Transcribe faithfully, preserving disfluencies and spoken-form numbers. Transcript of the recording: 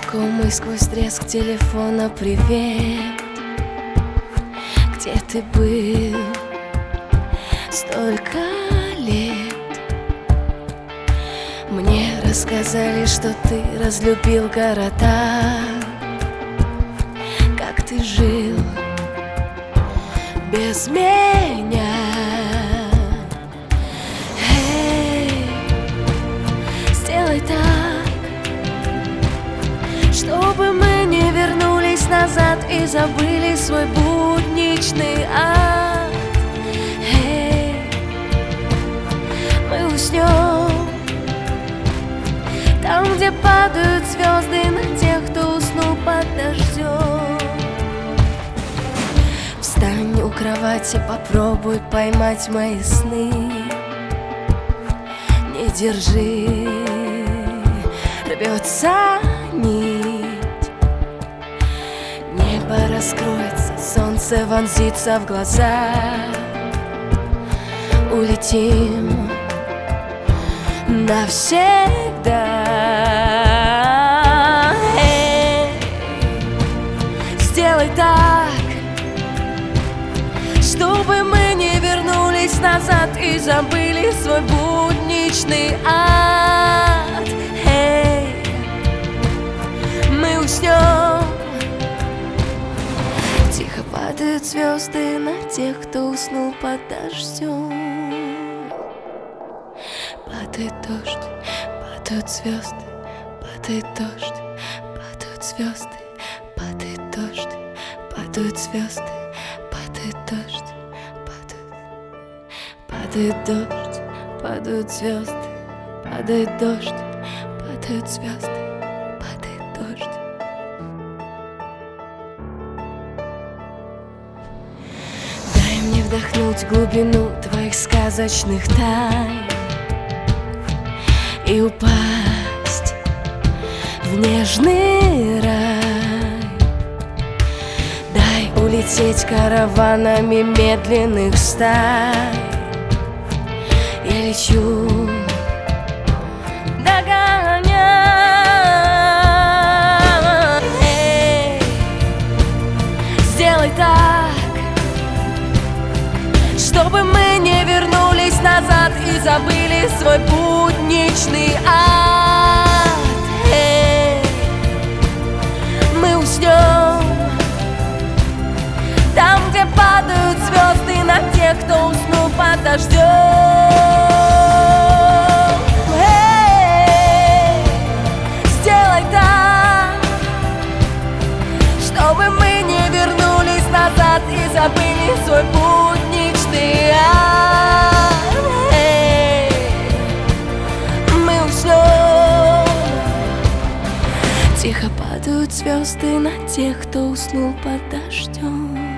Знакомый сквозь треск телефона привет. Где ты был столько лет? Мне рассказали, что ты разлюбил города. Как ты жил без меня? Эй, сделай так, чтобы мы не вернулись назад и забыли свой будничный ад. Эй, мы уснем там, где падают звезды на тех, кто уснул под дождем. Встань у кровати, попробуй поймать мои сны. Не держи, рвется нить. Небо раскроется, солнце вонзится в глаза. Улетим навсегда. Эй, сделай так, чтобы мы не вернулись назад и забыли свой будничный ад. Эй, мы уснем. Тихо падают звезды на тех, кто уснул под дождем. Падает дождь, падают звезды, падает дождь, падают звезды, падает дождь, падают звезды, падает дождь, падает, падает дождь, падают звезды, падает дождь, падают звезды, падает дождь. Дай мне вдохнуть глубину твоих сказочных тайн и упасть в нежный рай. Дай улететь караванами медленных стай. Я лечу, догоняй. Эй, сделай так, чтобы мы не вернулись назад и забыли свой будничный ад. Эй, мы уснем там, где падают звезды на тех, кто уснул под дождем. Эй, сделай так, чтобы мы не вернулись назад и забыли свой будничный ад. Эй, мы уснем. Тихо падают звезды на тех, кто уснул под дождем.